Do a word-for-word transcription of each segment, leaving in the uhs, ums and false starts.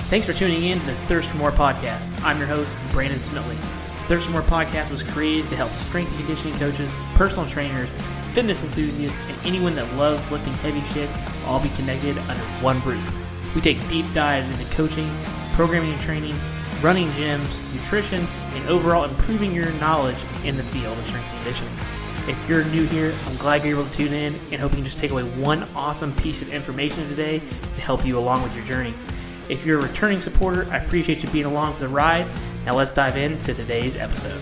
Thanks for tuning in to the Thirst for More podcast. I'm your host, Brandon Smitley. Thirst for More podcast was created to help strength and conditioning coaches, personal trainers, fitness enthusiasts, and anyone that loves lifting heavy shit all be connected under one roof. We take deep dives into coaching, programming and training, running gyms, nutrition, and overall improving your knowledge in the field of strength and conditioning. If you're new here, I'm glad you're able to tune in and hope you can just take away one awesome piece of information today to help you along with your journey. If you're a returning supporter, I appreciate you being along for the ride. Now let's dive into today's episode.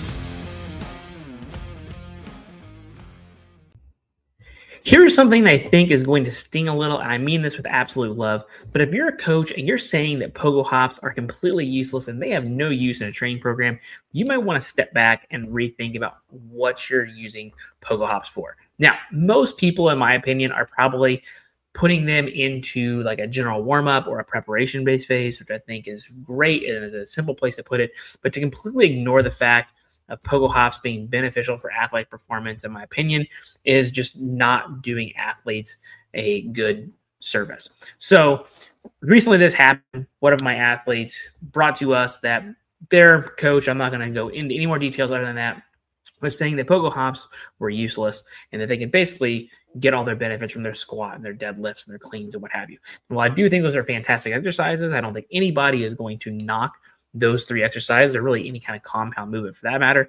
Here's something I think is going to sting a little, and I mean this with absolute love, but if you're a coach and you're saying that pogo hops are completely useless and they have no use in a training program, you might want to step back and rethink about what you're using pogo hops for. Now, most people, in my opinion, are probably putting them into like a general warm-up or a preparation-based phase, which I think is great and is a simple place to put it. But to completely ignore the fact of pogo hops being beneficial for athletic performance, in my opinion, is just not doing athletes a good service. So recently this happened. One of my athletes brought to us that their coach, I'm not going to go into any more details other than that, was saying that pogo hops were useless and that they can basically get all their benefits from their squat and their deadlifts and their cleans and what have you. And while I do think those are fantastic exercises, I don't think anybody is going to knock those three exercises or really any kind of compound movement for that matter.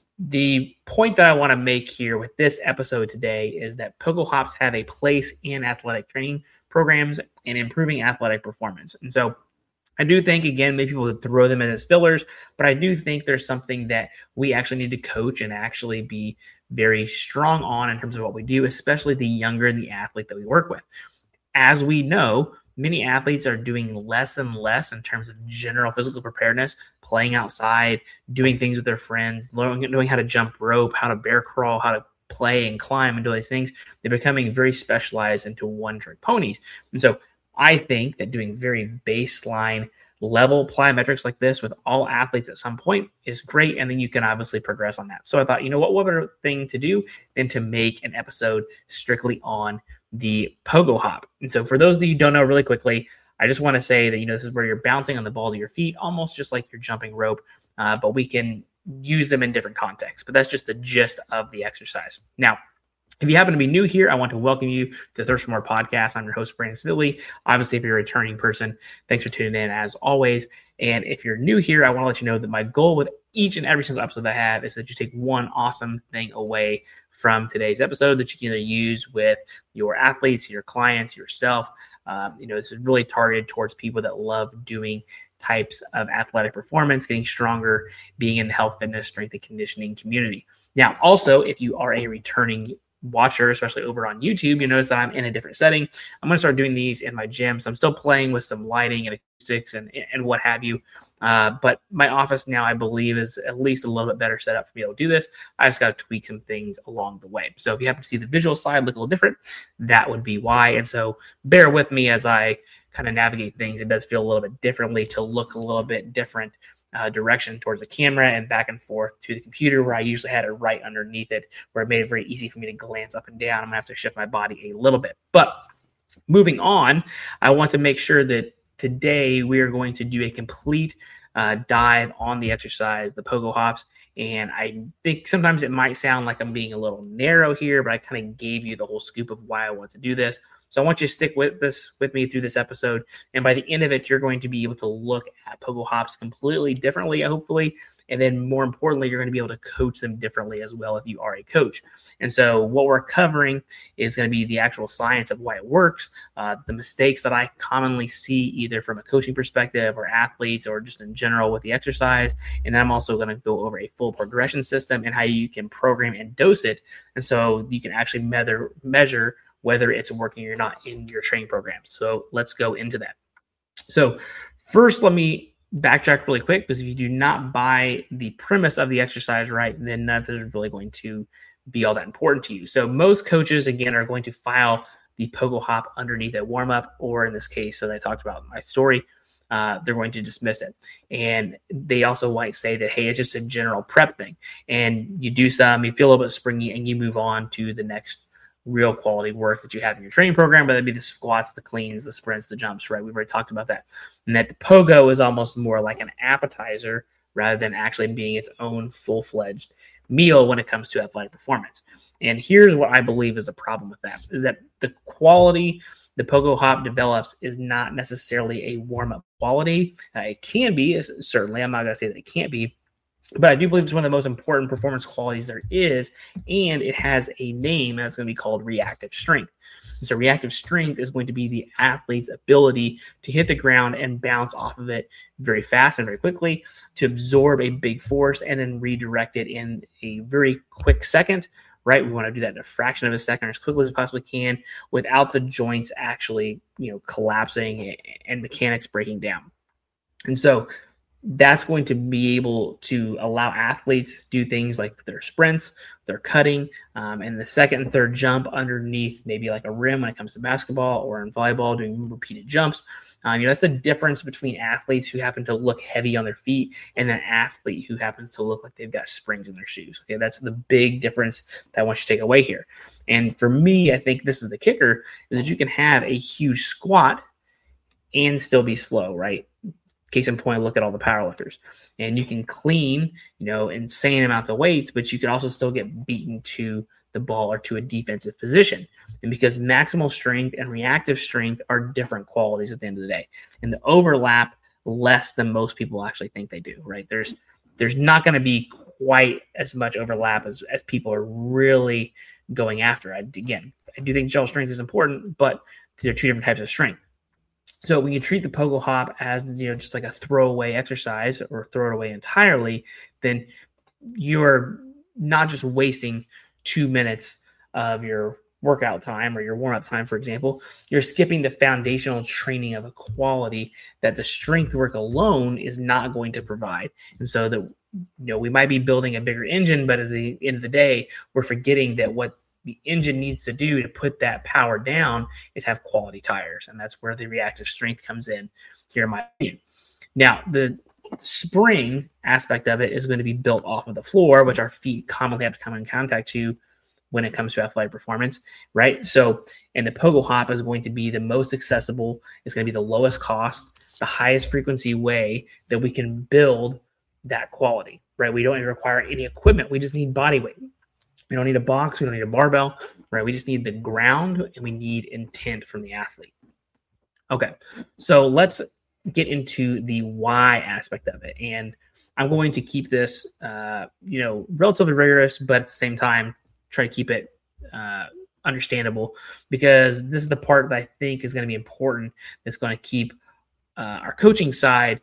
The point that I want to make here with this episode today is that pogo hops have a place in athletic training programs and improving athletic performance. And so I do think, again, maybe people would throw them in as fillers, but I do think there's something that we actually need to coach and actually be very strong on in terms of what we do, especially the younger the athlete that we work with. As we know, many athletes are doing less and less in terms of general physical preparedness, playing outside, doing things with their friends, learning, knowing how to jump rope, how to bear crawl, how to play and climb and do these things. They're becoming very specialized into one-trick ponies. And so I think that doing very baseline level plyometrics like this with all athletes at some point is great. And then you can obviously progress on that. So I thought, you know what, what better thing to do than to make an episode strictly on the pogo hop. And so for those of you who don't know, really quickly, I just want to say that, you know, this is where you're bouncing on the balls of your feet, almost just like you're jumping rope, uh, but we can use them in different contexts. But that's just the gist of the exercise. Now, if you happen to be new here, I want to welcome you to the Thirst for More podcast. I'm your host, Brandon Smitley. Obviously, if you're a returning person, thanks for tuning in as always. And if you're new here, I want to let you know that my goal with each and every single episode I have is that you take one awesome thing away from today's episode that you can either use with your athletes, your clients, yourself. Um, you know, this is really targeted towards people that love doing types of athletic performance, getting stronger, being in the health, fitness, strength, and conditioning community. Now, also, if you are a returning watcher, especially over on YouTube, you notice that I'm in a different setting. I'm going to start doing these in my gym. So I'm still playing with some lighting and acoustics and, and what have you. Uh, but my office now, I believe, is at least a little bit better set up for me to do this. I just got to tweak some things along the way. So if you happen to see the visual side look a little different, that would be why. And so bear with me as I kind of navigate things. It does feel a little bit differently to look a little bit different Uh, direction towards the camera and back and forth to the computer, where I usually had it right underneath it, where it made it very easy for me to glance up and down. I'm gonna have to shift my body a little bit. But moving on, I want to make sure that today we are going to do a complete uh, dive on the exercise, the pogo hops. And I think sometimes it might sound like I'm being a little narrow here, but I kind of gave you the whole scoop of why I want to do this. So I want you to stick with this with me through this episode. And by the end of it, you're going to be able to look at pogo hops completely differently, hopefully. And then more importantly, you're going to be able to coach them differently as well if you are a coach. And so what we're covering is going to be the actual science of why it works, uh, the mistakes that I commonly see either from a coaching perspective or athletes or just in general with the exercise. And then I'm also going to go over a full progression system and how you can program and dose it. And so you can actually measure, measure whether it's working or not in your training program. So let's go into that. So first, let me backtrack really quick, because if you do not buy the premise of the exercise right, then none of this is really going to be all that important to you. So most coaches, again, are going to file the pogo hop underneath a warm-up, or in this case, as I talked about in my story, uh, they're going to dismiss it. And they also might say that, hey, it's just a general prep thing. And you do some, you feel a little bit springy, and you move on to the next real quality work that you have in your training program, whether it be the squats, the cleans, the sprints, the jumps, right? We've already talked about that. And that the pogo is almost more like an appetizer rather than actually being its own full-fledged meal when it comes to athletic performance. And here's what I believe is the problem with that, is that the quality the pogo hop develops is not necessarily a warm-up quality. Uh, it can be, certainly. I'm not going to say that it can't be, but I do believe it's one of the most important performance qualities there is, and it has a name that's going to be called reactive strength. And so reactive strength is going to be the athlete's ability to hit the ground and bounce off of it very fast and very quickly, to absorb a big force and then redirect it in a very quick second, right? We want to do that in a fraction of a second or as quickly as we possibly can without the joints actually, you know, collapsing and mechanics breaking down. And so that's going to be able to allow athletes to do things like their sprints, their cutting, um, and the second and third jump underneath maybe like a rim when it comes to basketball, or in volleyball doing repeated jumps. Um, you know, that's the difference between athletes who happen to look heavy on their feet and an athlete who happens to look like they've got springs in their shoes. Okay, that's the big difference that I want you to take away here. And for me, I think this is the kicker, is that you can have a huge squat and still be slow, right? Case in point, look at all the powerlifters. And you can clean, you know, insane amounts of weights, but you can also still get beaten to the ball or to a defensive position. And because maximal strength and reactive strength are different qualities at the end of the day, and the overlap less than most people actually think they do, right? There's there's not going to be quite as much overlap as, as people are really going after. I, again, I do think gel strength is important, but they're two different types of strength. So when you treat the pogo hop as, you know, just like a throwaway exercise or throw it away entirely, then you're not just wasting two minutes of your workout time or your warm-up time, for example. You're skipping the foundational training of a quality that the strength work alone is not going to provide. And so that, you know, we might be building a bigger engine, but at the end of the day, we're forgetting that what the engine needs to do to put that power down is have quality tires. And that's where the reactive strength comes in here, in my opinion. Now, the spring aspect of it is going to be built off of the floor, which our feet commonly have to come in contact to when it comes to athletic performance, right? So, and the pogo hop is going to be the most accessible. It's going to be the lowest cost, the highest frequency way that we can build that quality, right? We don't even require any equipment. We just need body weight. We don't need a box. We don't need a barbell, right? We just need the ground, and we need intent from the athlete. Okay, so let's get into the why aspect of it. And I'm going to keep this, uh, you know, relatively rigorous, but at the same time, try to keep it uh, understandable, because this is the part that I think is going to be important. That's going to keep uh, our coaching side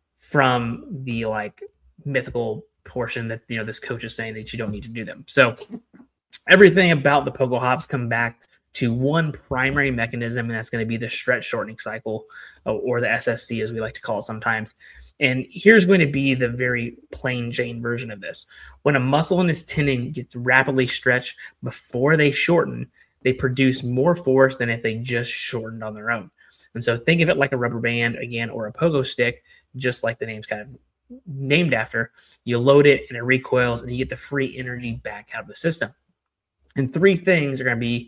from the like mythical portion that, you know, this coach is saying that you don't need to do them. So everything about the pogo hops come back to one primary mechanism, and that's going to be the stretch shortening cycle, or the S S C as we like to call it sometimes. And here's going to be the very plain Jane version of this. When a muscle and its tendon gets rapidly stretched before they shorten, they produce more force than if they just shortened on their own. And so think of it like a rubber band, again, or a pogo stick, just like the name's kind of named after. You load it and it recoils, and you get the free energy back out of the system. And three things are going to be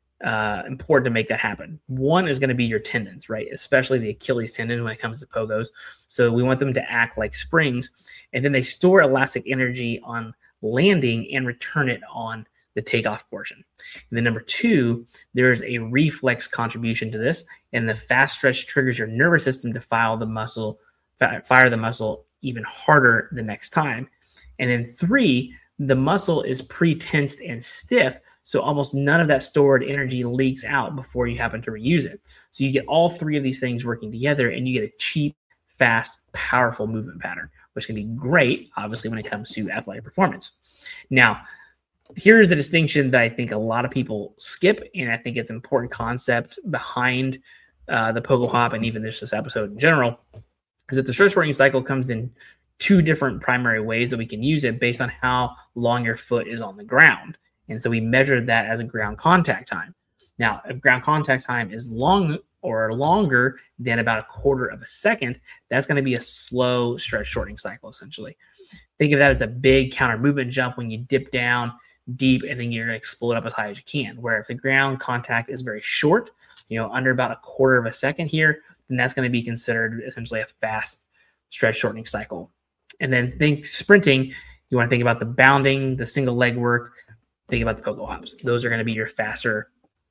uh, important to make that happen. One is going to be your tendons, right? Especially the Achilles tendon when it comes to pogos. So we want them to act like springs, and then they store elastic energy on landing and return it on the takeoff portion. And then number two, there's a reflex contribution to this, and the fast stretch triggers your nervous system to fire the muscle, fire the muscle even harder the next time. And then three, the muscle is pre-tensed and stiff, so almost none of that stored energy leaks out before you happen to reuse it. So you get all three of these things working together, and you get a cheap, fast, powerful movement pattern, which can be great, obviously, when it comes to athletic performance. Now, here's a distinction that I think a lot of people skip, and I think it's an important concept behind uh, the pogo hop and even this, this episode in general, is that the stretch shortening cycle comes in two different primary ways that we can use it based on how long your foot is on the ground. And so we measured that as a ground contact time. Now, if ground contact time is long or longer than about a quarter of a second, that's going to be a slow stretch shortening cycle, essentially. Think of that as a big counter movement jump when you dip down. deep, and then you're going to explode up as high as you can. Where if the ground contact is very short, you know, under about a quarter of a second here, then that's going to be considered essentially a fast stretch shortening cycle. And then think sprinting, you want to think about the bounding, the single leg work, think about the pogo hops. Those are going to be your faster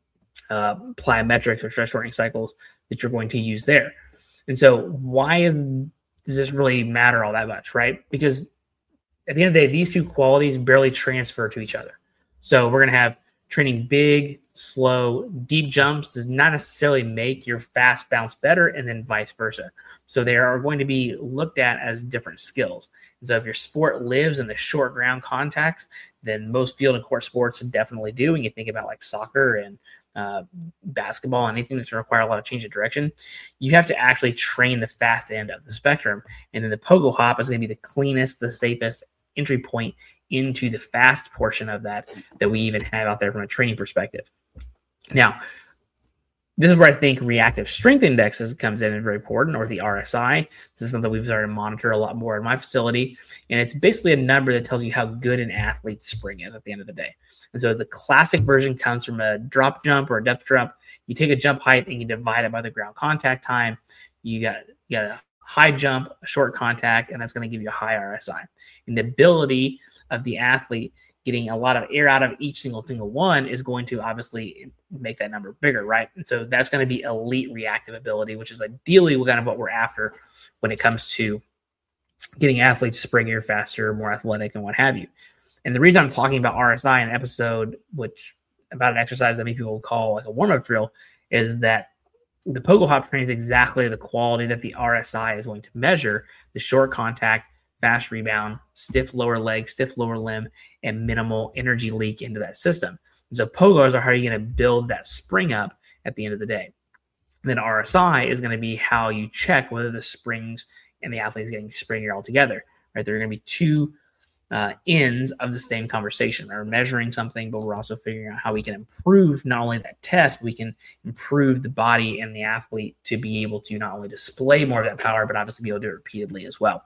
uh, plyometrics or stretch shortening cycles that you're going to use there. And so why is does this really matter all that much, right? Because at the end of the day, these two qualities barely transfer to each other. So we're going to have training big, slow, deep jumps does not necessarily make your fast bounce better, and then vice versa. So they are going to be looked at as different skills. And so if your sport lives in the short ground contacts, then most field and court sports definitely do. When you think about like soccer and uh, basketball, anything that's going to require a lot of change of direction, you have to actually train the fast end of the spectrum. And then the pogo hop is going to be the cleanest, the safest entry point into the fast portion of that that we even have out there from a training perspective. Now, this is where I think reactive strength indexes comes in and very important, or the R S I. This is something we've started to monitor a lot more in my facility. And it's basically a number that tells you how good an athlete's spring is at the end of the day. And so the classic version comes from a drop jump or a depth jump. You take a jump height and you divide it by the ground contact time. You got, you got a high jump, a short contact, and that's going to give you a high R S I. And the ability of the athlete getting a lot of air out of each single single one is going to obviously make that number bigger, right? And so that's going to be elite reactive ability, which is ideally kind of what we're after when it comes to getting athletes springier, faster, more athletic, and what have you. And the reason I'm talking about R S I in an episode, which about an exercise that many people call like a warm-up drill, is that the pogo hop training is exactly the quality that the R S I is going to measure: the short contact, fast rebound, stiff lower leg, stiff lower limb, and minimal energy leak into that system. And so pogos are how you're going to build that spring up at the end of the day. And then R S I is going to be how you check whether the springs and the athlete is getting springier altogether, right? There are going to be two uh, ends of the same conversation. We're measuring something, but we're also figuring out how we can improve not only that test, we can improve the body and the athlete to be able to not only display more of that power, but obviously be able to do it repeatedly as well.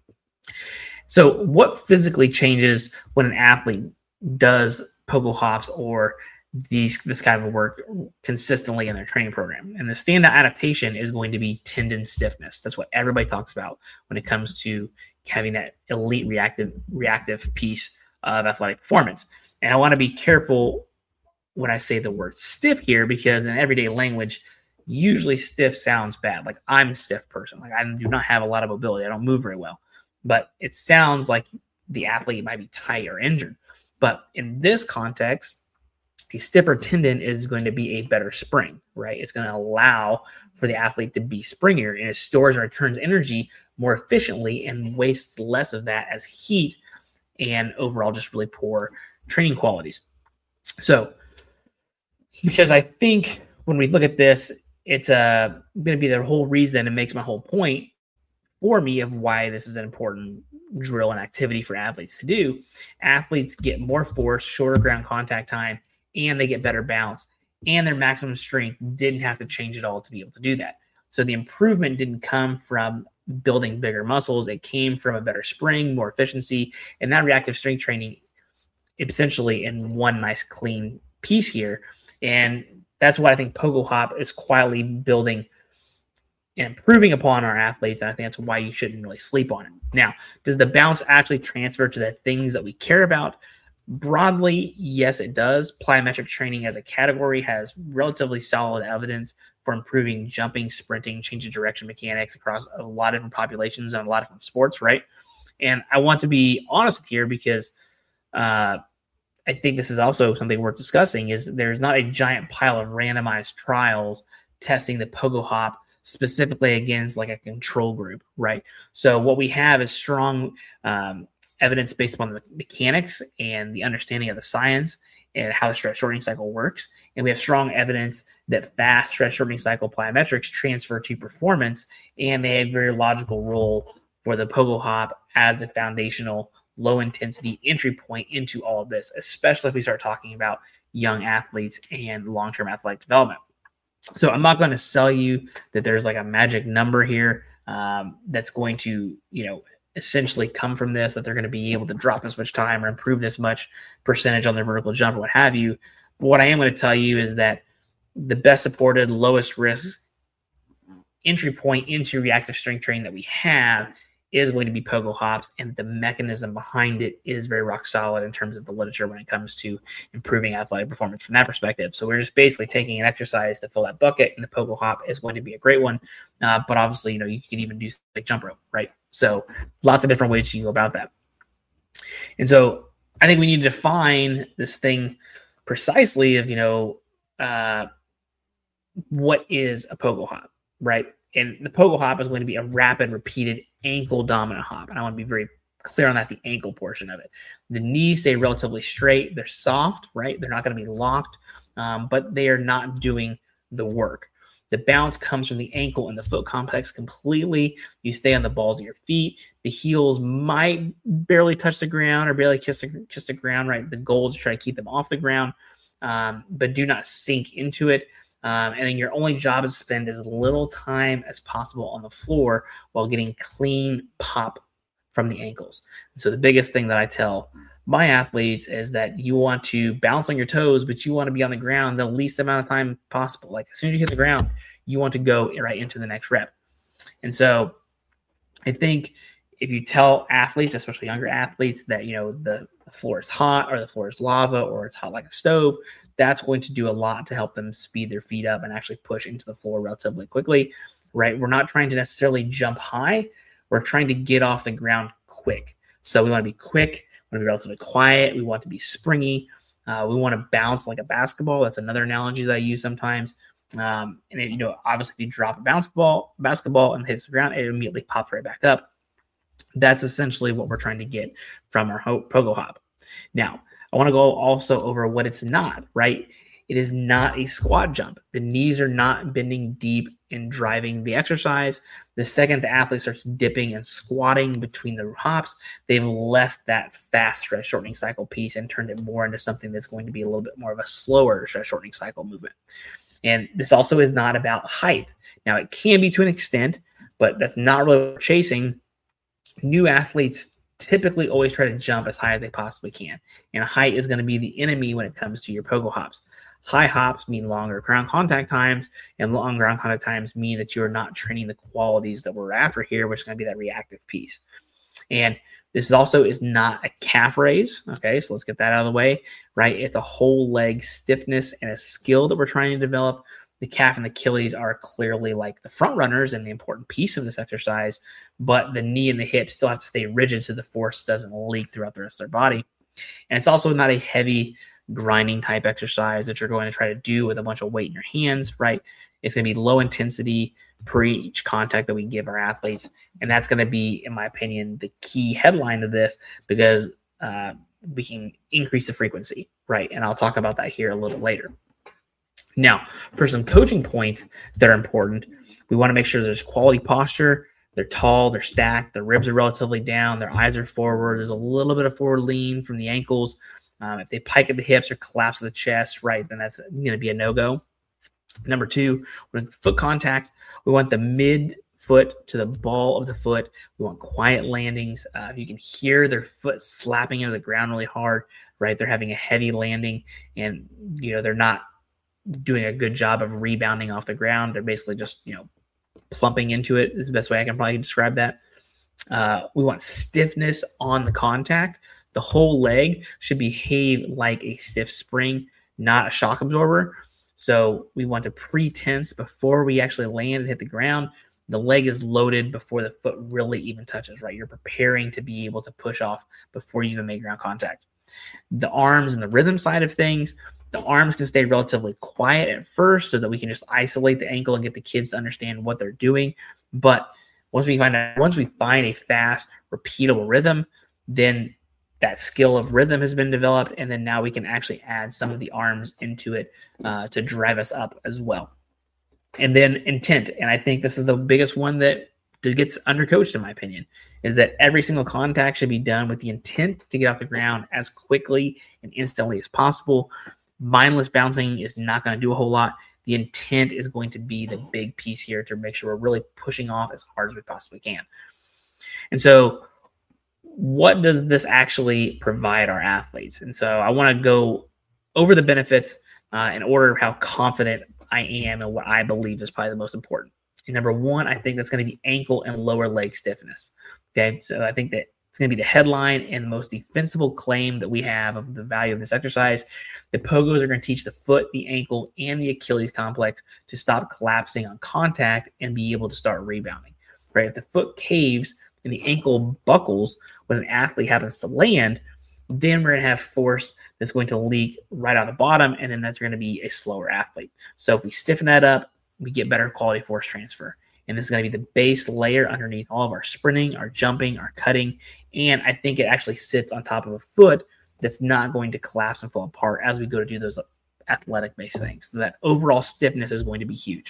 So what physically changes when an athlete does pogo hops or these this kind of work consistently in their training program? And the standout adaptation is going to be tendon stiffness. That's what everybody talks about when it comes to having that elite reactive reactive piece of athletic performance. And I want to be careful when I say the word stiff here, because in everyday language, usually stiff sounds bad. Like I'm a stiff person. Like I do not have a lot of mobility. I don't move very well. But it sounds like the athlete might be tight or injured. But in this context, a stiffer tendon is going to be a better spring, right? It's going to allow for the athlete to be springier, and it stores and returns energy more efficiently and wastes less of that as heat and overall just really poor training qualities. So, because I think when we look at this, it's uh, going to be the whole reason and makes my whole point for me of why this is an important drill and activity for athletes to do. Athletes get more force, shorter ground contact time, and they get better bounce, and their maximum strength didn't have to change at all to be able to do that. So the improvement didn't come from building bigger muscles. It came from a better spring, more efficiency, and that reactive strength training essentially in one nice clean piece here. And that's what I think pogo hop is quietly building and improving upon our athletes, and I think that's why you shouldn't really sleep on it. Now, does the bounce actually transfer to the things that we care about? Broadly, yes, it does. Plyometric training as a category has relatively solid evidence for improving jumping, sprinting, change of direction mechanics across a lot of different populations and a lot of different sports, right? And I want to be honest with you here because uh, I think this is also something worth discussing, is there's not a giant pile of randomized trials testing the pogo hop specifically against like a control group, right? So what we have is strong um, evidence based upon the mechanics and the understanding of the science and how the stretch shortening cycle works. And we have strong evidence that fast stretch shortening cycle plyometrics transfer to performance, and they have a very logical role for the pogo hop as the foundational low intensity entry point into all of this, especially if we start talking about young athletes and long-term athletic development. So I'm not going to sell you that there's like a magic number here um, that's going to, you know, essentially come from this, that they're going to be able to drop this much time or improve this much percentage on their vertical jump or what have you. But what I am going to tell you is that the best supported, lowest risk entry point into reactive strength training that we have is going to be pogo hops, and the mechanism behind it is very rock solid in terms of the literature when it comes to improving athletic performance from that perspective. So we're just basically taking an exercise to fill that bucket, and the pogo hop is going to be a great one. Uh, but obviously, you know, you can even do like jump rope, right? So lots of different ways you can go about that. And so I think we need to define this thing precisely of, you know, uh, what is a pogo hop, right? And the pogo hop is going to be a rapid, repeated ankle dominant hop. And I want to be very clear on that, the ankle portion of it. The knees stay relatively straight. They're soft, right? They're not going to be locked, um, but they are not doing the work. The bounce comes from the ankle and the foot complex completely. You stay on the balls of your feet. The heels might barely touch the ground or barely kiss the, kiss the ground, right? The goal is to try to keep them off the ground, um, but do not sink into it. Um, and then your only job is to spend as little time as possible on the floor while getting clean pop from the ankles. So the biggest thing that I tell my athletes is that you want to bounce on your toes, but you want to be on the ground the least amount of time possible. Like as soon as you hit the ground, you want to go right into the next rep. And so I think if you tell athletes, especially younger athletes, that, you know, the, the floor is hot or the floor is lava or it's hot like a stove, that's going to do a lot to help them speed their feet up and actually push into the floor relatively quickly, right? We're not trying to necessarily jump high. We're trying to get off the ground quick. So we want to be quick. We want to be relatively quiet. We want to be springy. Uh, we want to bounce like a basketball. That's another analogy that I use sometimes. Um, and then, you know, obviously if you drop a basketball, basketball and hits the ground, it immediately pops right back up. That's essentially what we're trying to get from our ho- pogo hop. Now, I want to go also over what it's not, right? It is not a squat jump. The knees are not bending deep and driving the exercise. The second the athlete starts dipping and squatting between the hops, they've left that fast stretch shortening cycle piece and turned it more into something that's going to be a little bit more of a slower stretch shortening cycle movement. And this also is not about height. Now, it can be to an extent, but that's not really what we're chasing. New athletes typically always try to jump as high as they possibly can. And height is going to be the enemy when it comes to your pogo hops. High hops mean longer ground contact times, and long ground contact times mean that you're not training the qualities that we're after here, which is going to be that reactive piece. And this also is not a calf raise. Okay, so let's get that out of the way, right? It's a whole leg stiffness and a skill that we're trying to develop. The calf and Achilles are clearly like the front runners and the important piece of this exercise, but the knee and the hip still have to stay rigid so the force doesn't leak throughout the rest of their body. And it's also not a heavy grinding type exercise that you're going to try to do with a bunch of weight in your hands, right? It's going to be low intensity per each contact that we give our athletes. And that's going to be, in my opinion, the key headline of this, because uh, we can increase the frequency, right? And I'll talk about that here a little later. Now, for some coaching points that are important, we want to make sure there's quality posture. They're tall, they're stacked, their ribs are relatively down, their eyes are forward. There's a little bit of forward lean from the ankles. Um, if they pike at the hips or collapse at the chest, right, then that's going to be a no-go. Number two, with foot contact, we want the mid foot to the ball of the foot. We want quiet landings. Uh, if you can hear their foot slapping into the ground really hard, right, they're having a heavy landing, and, you know, they're not doing a good job of rebounding off the ground. They're basically just, you know, plumping into it is the best way I can probably describe that. Uh, we want stiffness on the contact. The whole leg should behave like a stiff spring, not a shock absorber. So we want to pre-tense before we actually land and hit the ground. The leg is loaded before the foot really even touches, right? You're preparing to be able to push off before you even make ground contact. The arms and the rhythm side of things, the arms can stay relatively quiet at first so that we can just isolate the ankle and get the kids to understand what they're doing. But once we find out, once we find a fast, repeatable rhythm, then that skill of rhythm has been developed, and then now we can actually add some of the arms into it uh, to drive us up as well. And then intent, and I think this is the biggest one that gets undercoached in my opinion, is that every single contact should be done with the intent to get off the ground as quickly and instantly as possible. Mindless bouncing is not going to do a whole lot. The intent is going to be the big piece here to make sure we're really pushing off as hard as we possibly can. And so what does this actually provide our athletes? And so I want to go over the benefits uh, in order of how confident I am and what I believe is probably the most important. And number one, I think that's going to be ankle and lower leg stiffness. Okay, so I think that it's going to be the headline and the most defensible claim that we have of the value of this exercise. The pogos are going to teach the foot, the ankle, and the Achilles complex to stop collapsing on contact and be able to start rebounding. Right? If the foot caves and the ankle buckles when an athlete happens to land, then we're going to have force that's going to leak right on the bottom, and then that's going to be a slower athlete. So if we stiffen that up, we get better quality force transfer. And this is going to be the base layer underneath all of our sprinting, our jumping, our cutting. And I think it actually sits on top of a foot that's not going to collapse and fall apart as we go to do those athletic-based things. So that overall stiffness is going to be huge.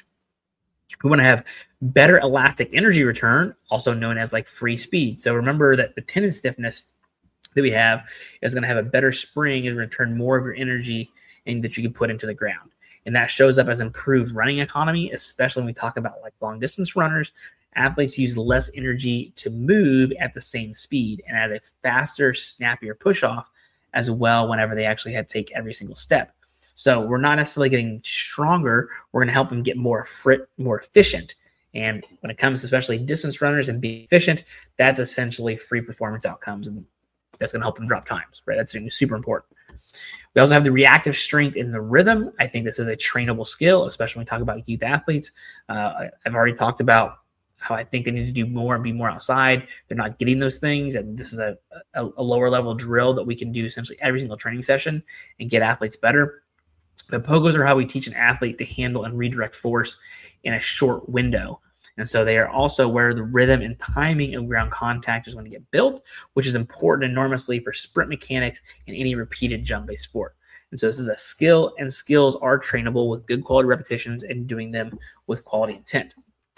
We want to have better elastic energy return, also known as like free speed. So remember that the tendon stiffness that we have is going to have a better spring and return more of your energy and that you can put into the ground. And that shows up as improved running economy, especially when we talk about like long distance runners. Athletes use less energy to move at the same speed and at a faster, snappier push off as well whenever they actually have to take every single step. So we're not necessarily getting stronger. We're going to help them get more frit, more efficient. And when it comes to especially distance runners and being efficient, that's essentially free performance outcomes. And that's going to help them drop times, right? That's super important. We also have the reactive strength in the rhythm. I think this is a trainable skill, especially when we talk about youth athletes. Uh, I've already talked about how I think they need to do more and be more outside. They're not getting those things. And this is a, a, a lower level drill that we can do essentially every single training session and get athletes better. But pogos are how we teach an athlete to handle and redirect force in a short window. And so they are also where the rhythm and timing of ground contact is going to get built, which is important enormously for sprint mechanics in any repeated jump-based sport. And so this is a skill, and skills are trainable with good quality repetitions and doing them with quality intent.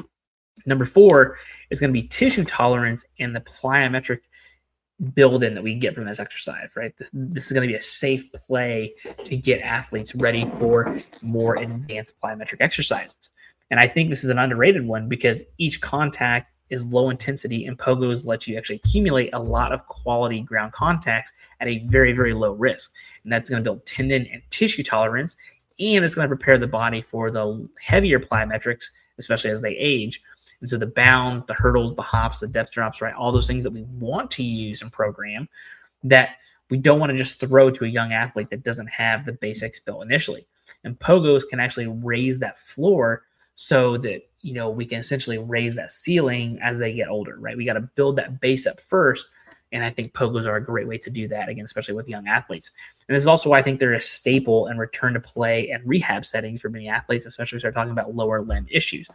Number four is going to be tissue tolerance and the plyometric build-in that we get from this exercise, right? This, this is going to be a safe play to get athletes ready for more advanced plyometric exercises. And I think this is an underrated one because each contact is low intensity and pogos let you actually accumulate a lot of quality ground contacts at a very, very low risk. And that's going to build tendon and tissue tolerance, and it's going to prepare the body for the heavier plyometrics, especially as they age. And so the bounds, the hurdles, the hops, the depth drops, right? All those things that we want to use and program that we don't want to just throw to a young athlete that doesn't have the basics built initially. And pogos can actually raise that floor so that, you know, we can essentially raise that ceiling as they get older, right? We got to build that base up first. And I think pogos are a great way to do that, again, especially with young athletes. And this is also why I think they're a staple in return to play and rehab settings for many athletes, especially when we start talking about lower limb issues.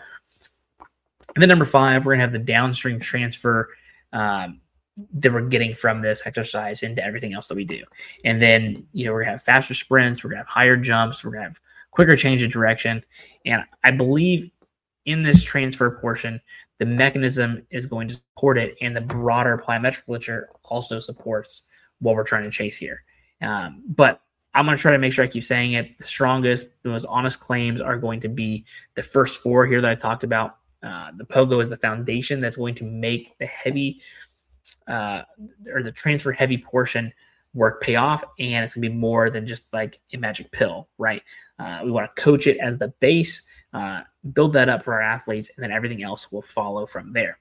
And then number five, we're going to have the downstream transfer um, that we're getting from this exercise into everything else that we do. And then, you know, we're going to have faster sprints, we're going to have higher jumps, we're going to have quicker change of direction. And I believe in this transfer portion, the mechanism is going to support it, and the broader plyometric literature also supports what we're trying to chase here. Um, but I'm going to try to make sure I keep saying it. The strongest, the most honest claims are going to be the first four here that I talked about. Uh, the pogo is the foundation that's going to make the heavy uh, or the transfer heavy portion work pay off, and it's going to be more than just like a magic pill, right? Uh, we want to coach it as the base, uh, build that up for our athletes, and then everything else will follow from there.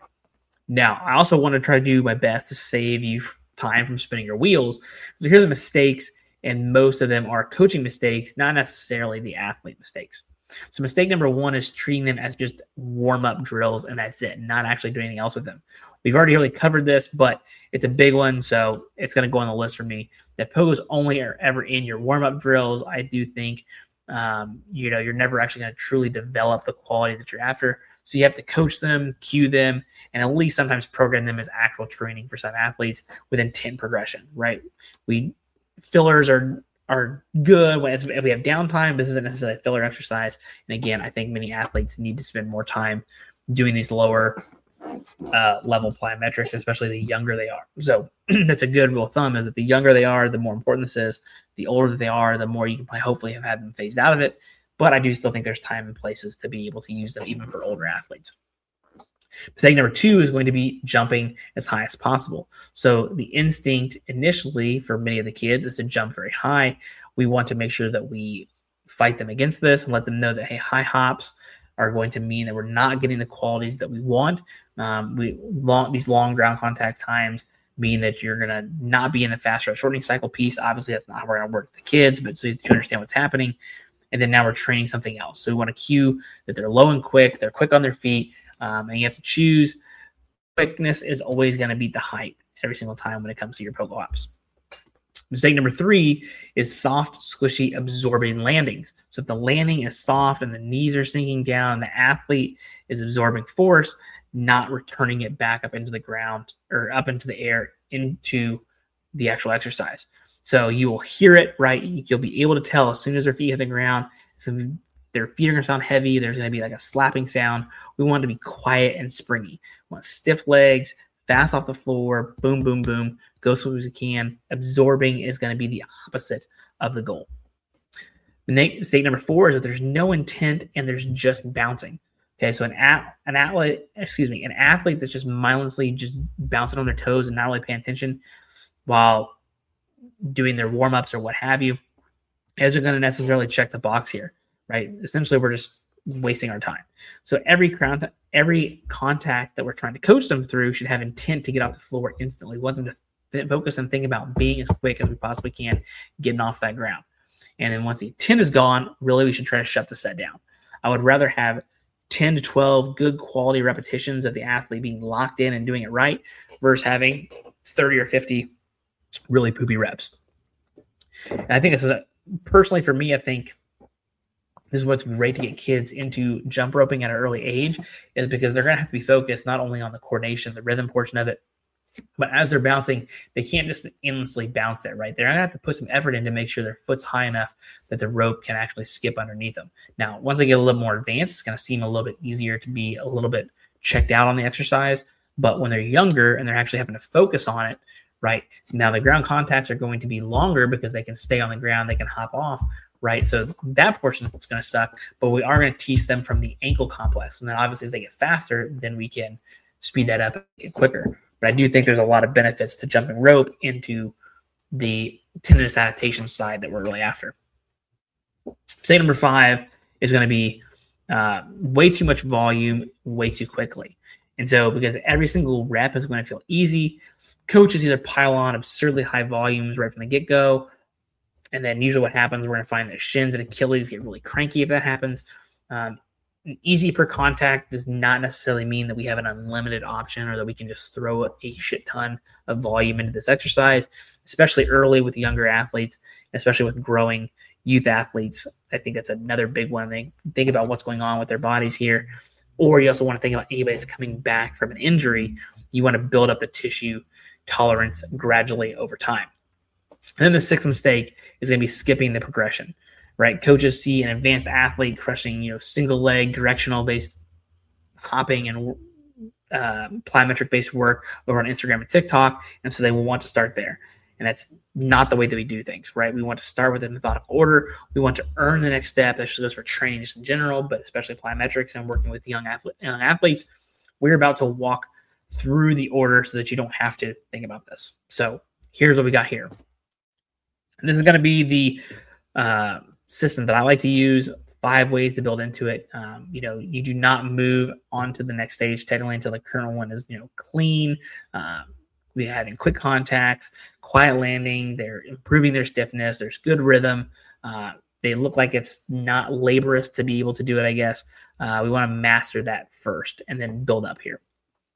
Now, I also want to try to do my best to save you time from spinning your wheels. So here are the mistakes, and most of them are coaching mistakes, not necessarily the athlete mistakes. So mistake number one is treating them as just warm-up drills, and that's it, not actually doing anything else with them. We've already really covered this, but it's a big one, so it's going to go on the list for me. That pogos only are ever in your warm-up drills. I do think, um, you know, you're never actually going to truly develop the quality that you're after. So you have to coach them, cue them, and at least sometimes program them as actual training for some athletes with intent progression, right? We fillers are are good when it's, if we have downtime. This isn't necessarily a filler exercise. And again, I think many athletes need to spend more time doing these lower uh, level plyometrics, especially the younger they are. So that's a good rule of thumb, is that the younger they are, the more important this is. The older that they are, the more you can hopefully have had them phased out of it. But I do still think there's time and places to be able to use them even for older athletes. Mistake number two is going to be jumping as high as possible. So the instinct initially for many of the kids is to jump very high. We want to make sure that we fight them against this and let them know that, hey, high hops are going to mean that we're not getting the qualities that we want. Um, we long, these long ground contact times mean that you're going to not be in the fast stretch shortening cycle piece. Obviously, that's not how we're going to work with the kids, but so you understand what's happening. And then now we're training something else. So we want to cue that they're low and quick, they're quick on their feet, um, and you have to choose. Quickness is always going to beat the height every single time when it comes to your pogo hops. Mistake number three is soft, squishy, absorbing landings. So if the landing is soft and the knees are sinking down, the athlete is absorbing force, not returning it back up into the ground or up into the air into the actual exercise. So you will hear it, right? You'll be able to tell as soon as their feet hit the ground. So their feet are going to sound heavy. There's going to be like a slapping sound. We want it to be quiet and springy. We want stiff legs, fast off the floor, boom, boom, boom, go as soon as we can. Absorbing is going to be the opposite of the goal. Mistake number four is that there's no intent and there's just bouncing. Okay, so an at, an athlete, excuse me, an athlete that's just mindlessly just bouncing on their toes and not really paying attention while doing their warm-ups or what have you, isn't going to necessarily check the box here, right? Essentially, we're just wasting our time. So every ground, every contact that we're trying to coach them through should have intent to get off the floor instantly. We want them to th- focus and think about being as quick as we possibly can, getting off that ground. And then once the intent is gone, really we should try to shut the set down. I would rather have ten to twelve good quality repetitions of the athlete being locked in and doing it right versus having thirty or fifty really poopy reps. And I think this is a, personally for me, I think this is what's great to get kids into jump roping at an early age is because they're going to have to be focused not only on the coordination, the rhythm portion of it, but as they're bouncing, they can't just endlessly bounce there, right? They're going to have to put some effort in to make sure their foot's high enough that the rope can actually skip underneath them. Now, once they get a little more advanced, it's going to seem a little bit easier to be a little bit checked out on the exercise. But when they're younger and they're actually having to focus on it, right? Now the ground contacts are going to be longer because they can stay on the ground, they can hop off, right? So that portion is going to suck, but we are going to teach them from the ankle complex. And then obviously as they get faster, then we can speed that up and get quicker. But I do think there's a lot of benefits to jumping rope into the tendinous adaptation side that we're really after. Mistake number five is going to be uh, way too much volume, way too quickly. And so because every single rep is going to feel easy, coaches either pile on absurdly high volumes right from the get-go, and then usually what happens, we're going to find that shins and Achilles get really cranky if that happens. Um, easy per contact does not necessarily mean that we have an unlimited option or that we can just throw a shit ton of volume into this exercise, especially early with younger athletes, especially with growing youth athletes. I think that's another big one. They think about what's going on with their bodies here. Or you also want to think about anybody that's coming back from an injury. You want to build up the tissue tolerance gradually over time. And then the sixth mistake is going to be skipping the progression, right? Coaches see an advanced athlete crushing, you know, single leg directional based hopping and uh, plyometric based work over on Instagram and TikTok. And so they will want to start there. And that's not the way that we do things, right? We want to start with a methodical order. We want to earn the next step. That goes for training just in general, but especially plyometrics and working with young, athlete, young athletes. We're about to walk through the order so that you don't have to think about this. So here's what we got here. And this is going to be the uh, system that I like to use. Five ways to build into it. Um, you know, you do not move on to the next stage technically until the current one is, you know, clean. Um, we're having quick contacts, quiet landing. They're improving their stiffness. There's good rhythm. Uh, they look like it's not laborious to be able to do it, I guess. Uh, we want to master that first and then build up here.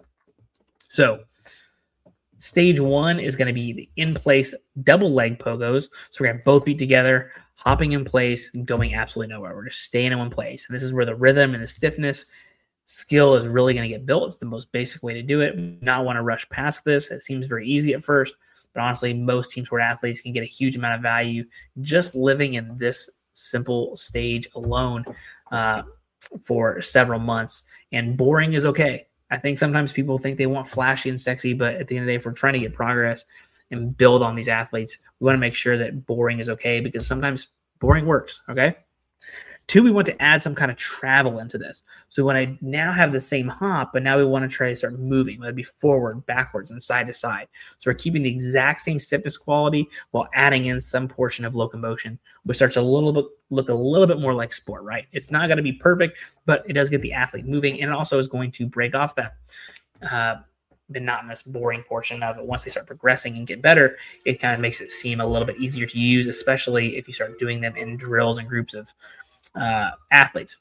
So stage one is going to be the in-place double leg pogos. So we're going to have both feet together, hopping in place, and going absolutely nowhere. We're just staying in one place. And this is where the rhythm and the stiffness skill is really going to get built. It's the most basic way to do it. We do not want to rush past this. It seems very easy at first, but honestly, most team sport athletes can get a huge amount of value just living in this simple stage alone uh, for several months. And boring is okay. I think sometimes people think they want flashy and sexy, but at the end of the day, if we're trying to get progress and build on these athletes, we want to make sure that boring is okay because sometimes boring works, okay? Two, we want to add some kind of travel into this. So we want to now have the same hop, but now we want to try to start moving. That'd be forward, backwards, and side to side. So we're keeping the exact same stiffness quality while adding in some portion of locomotion, which starts a little bit look a little bit more like sport, right? It's not going to be perfect, but it does get the athlete moving, and it also is going to break off that uh, monotonous, boring portion of it. Once they start progressing and get better, it kind of makes it seem a little bit easier to use, especially if you start doing them in drills and groups of uh, athletes.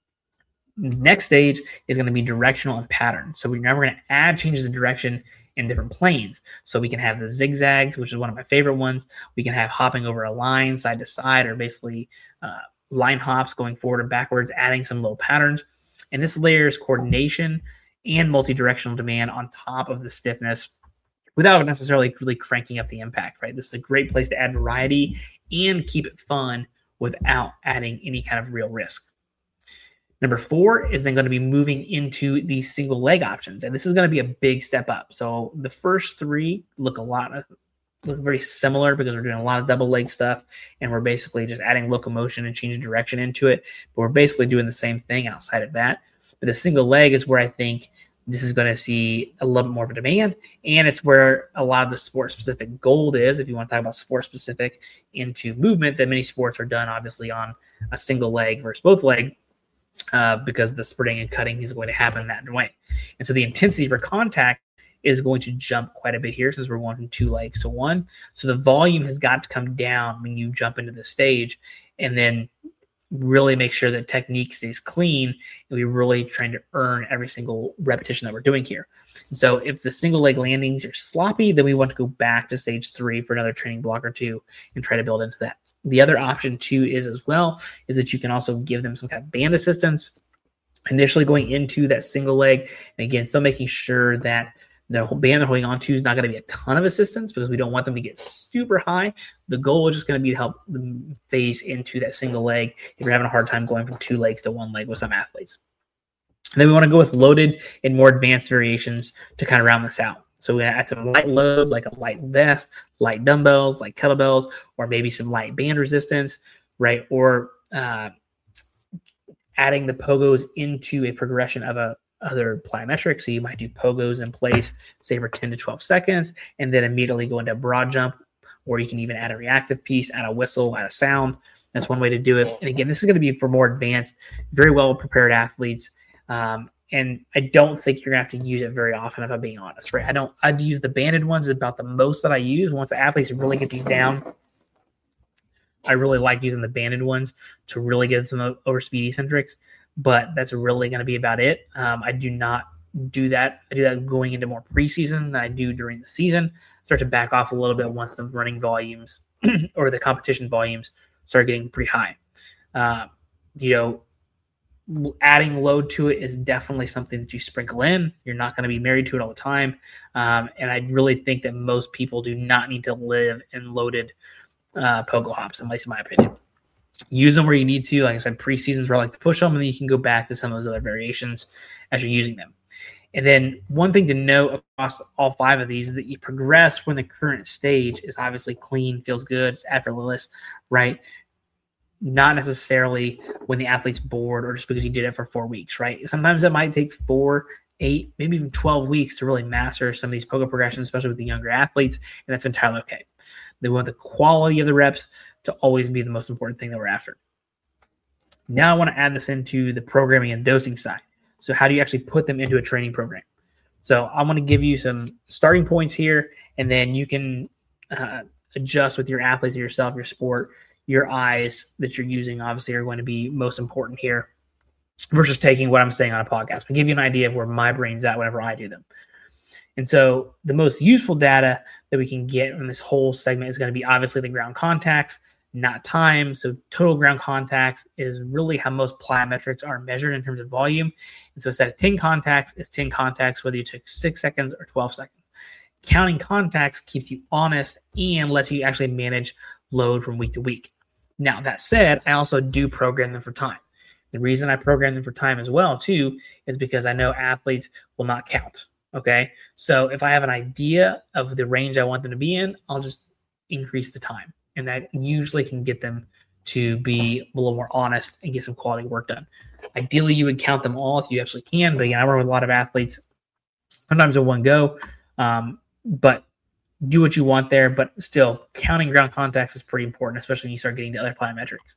Next stage is going to be directional and pattern. So we're now going to add changes of direction in different planes. So we can have the zigzags, which is one of my favorite ones. We can have hopping over a line side to side, or basically uh, line hops going forward and backwards, adding some little patterns. And this layers coordination and multi-directional demand on top of the stiffness without necessarily really cranking up the impact, right? This is a great place to add variety and keep it fun without adding any kind of real risk. Number four is then going to be moving into these single leg options. And this is going to be a big step up. So the first three look a lot, look very similar because we're doing a lot of double leg stuff. And we're basically just adding locomotion and changing direction into it. But we're basically doing the same thing outside of that. But the single leg is where I think this is going to see a little bit more of a demand. And it's where a lot of the sport specific gold is. If you want to talk about sport specific into movement, that many sports are done obviously on a single leg versus both leg. Uh, because the spreading and cutting is going to happen in that way. And so the intensity for contact is going to jump quite a bit here since we're going from two legs to one. So the volume has got to come down when you jump into the stage, and then really make sure that technique stays clean. And we're really trying to earn every single repetition that we're doing here. And so if the single leg landings are sloppy, then we want to go back to stage three for another training block or two and try to build into that. The other option too is as well is that you can also give them some kind of band assistance initially going into that single leg. And again, still making sure that the band they're holding on to is not going to be a ton of assistance because we don't want them to get super high. The goal is just going to be to help them phase into that single leg if you're having a hard time going from two legs to one leg with some athletes. And then we want to go with loaded and more advanced variations to kind of round this out. So we add some light load, like a light vest, light dumbbells, like kettlebells, or maybe some light band resistance, right? Or uh, adding the pogos into a progression of a other plyometric. So you might do pogos in place, say for ten to twelve seconds, and then immediately go into a broad jump, or you can even add a reactive piece, add a whistle, add a sound. That's one way to do it. And again, this is going to be for more advanced, very well prepared athletes. Um, And I don't think you're going to have to use it very often, if I'm being honest, right? I don't, I'd use the banded ones about the most that I use. Once the athletes really get these down, I really like using the banded ones to really get some over speed eccentrics, but that's really going to be about it. Um, I do not do that. I do that going into more preseason than I do during the season. Start to back off a little bit once the running volumes or the competition volumes start getting pretty high. Uh, you know, adding load to it is definitely something that you sprinkle in. You're not going to be married to it all the time. Um, and I really think that most people do not need to live in loaded uh, pogo hops, at least in my opinion. Use them where you need to. Like I said, preseasons where I like to push them, and then you can go back to some of those other variations as you're using them. And then one thing to note across all five of these is that you progress when the current stage is obviously clean, feels good, it's effortless, right? Not necessarily when the athlete's bored or just because you did it for four weeks, right? Sometimes it might take four, eight, maybe even twelve weeks to really master some of these pogo progressions, especially with the younger athletes, and that's entirely okay. They want the quality of the reps to always be the most important thing that we're after. Now I want to add this into the programming and dosing side. So how do you actually put them into a training program? So I want to give you some starting points here, and then you can uh, adjust with your athletes or yourself, your sport. Your eyes that you're using obviously are going to be most important here versus taking what I'm saying on a podcast. I'll give you an idea of where my brain's at whenever I do them. And so the most useful data that we can get from this whole segment is going to be obviously the ground contacts, not time. So total ground contacts is really how most plyometrics are measured in terms of volume. And so instead of ten contacts, it's ten contacts, whether you took six seconds or twelve seconds. Counting contacts keeps you honest and lets you actually manage load from week to week. Now, that said, I also do program them for time. The reason I program them for time as well, too, is because I know athletes will not count, okay? So if I have an idea of the range I want them to be in, I'll just increase the time. And that usually can get them to be a little more honest and get some quality work done. Ideally, you would count them all if you absolutely can. But again, I work with a lot of athletes, sometimes in one go. Um, but do what you want there. But still, counting ground contacts is pretty important, especially when you start getting to other plyometrics.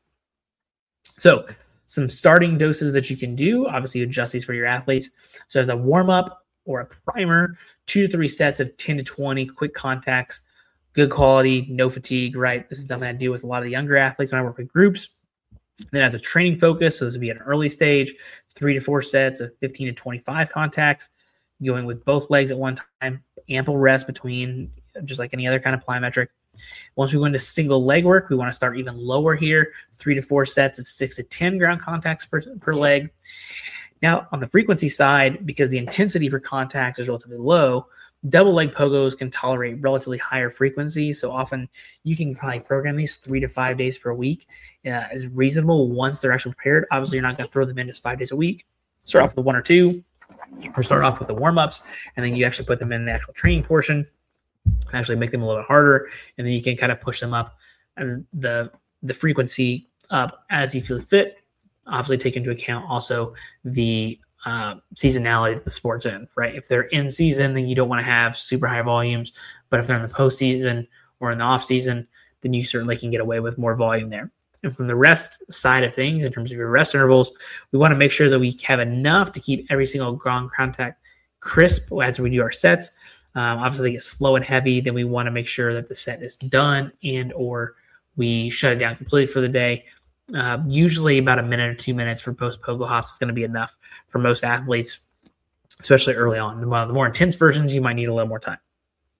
So some starting doses that you can do, obviously you adjust these for your athletes. So as a warm-up or a primer, two to three sets of ten to twenty quick contacts, good quality, no fatigue, right? This is something I do with a lot of the younger athletes when I work with groups. Then as a training focus, so this would be an early stage, three to four sets of fifteen to twenty-five contacts, going with both legs at one time, ample rest between, just like any other kind of plyometric. Once we go into single leg work, we want to start even lower here, three to four sets of six to ten ground contacts per, per leg. Now, on the frequency side, because the intensity per contact is relatively low, double leg pogos can tolerate relatively higher frequencies. So often you can probably program these three to five days per week uh, as reasonable once they're actually prepared. Obviously, you're not going to throw them in just five days a week. Start off with one or two, or start off with the warm-ups, and then you actually put them in the actual training portion, actually make them a little bit harder, and then you can kind of push them up and the the frequency up as you feel fit. Obviously, take into account also the uh, seasonality that the sport's in, right? If they're in season, then you don't want to have super high volumes, but if they're in the postseason or in the off season, then you certainly can get away with more volume there. And from the rest side of things, in terms of your rest intervals, we want to make sure that we have enough to keep every single ground contact crisp as we do our sets. Um, obviously, they get slow and heavy, then we want to make sure that the set is done and or we shut it down completely for the day. Uh, usually about a minute or two minutes for post pogo hops is going to be enough for most athletes, especially early on. The more, the more intense versions, you might need a little more time.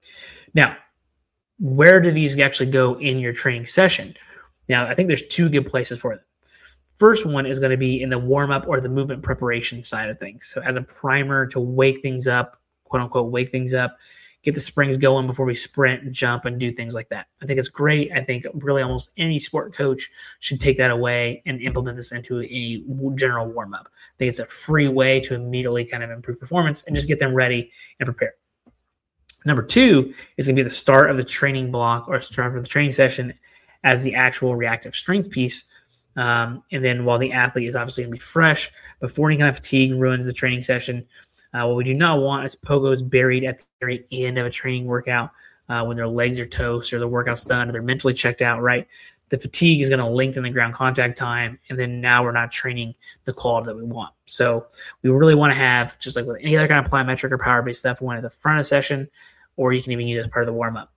Now, where do these actually go in your training session? Now, I think there's two good places for them. First one is going to be in the warm-up or the movement preparation side of things. So as a primer to wake things up, quote unquote, wake things up, get the springs going before we sprint and jump and do things like that. I think it's great. I think really almost any sport coach should take that away and implement this into a general warm-up. I think it's a free way to immediately kind of improve performance and just get them ready and prepared. Number two is going to be the start of the training block or start of the training session as the actual reactive strength piece. Um, and then while the athlete is obviously going to be fresh, before any kind of fatigue ruins the training session, Uh, what we do not want is pogos buried at the very end of a training workout uh, when their legs are toast or the workout's done or they're mentally checked out, right? The fatigue is going to lengthen the ground contact time, and then now we're not training the quality that we want. So we really want to have, just like with any other kind of plyometric or power-based stuff, we want it at the front of the session, or you can even use it as part of the warm-up.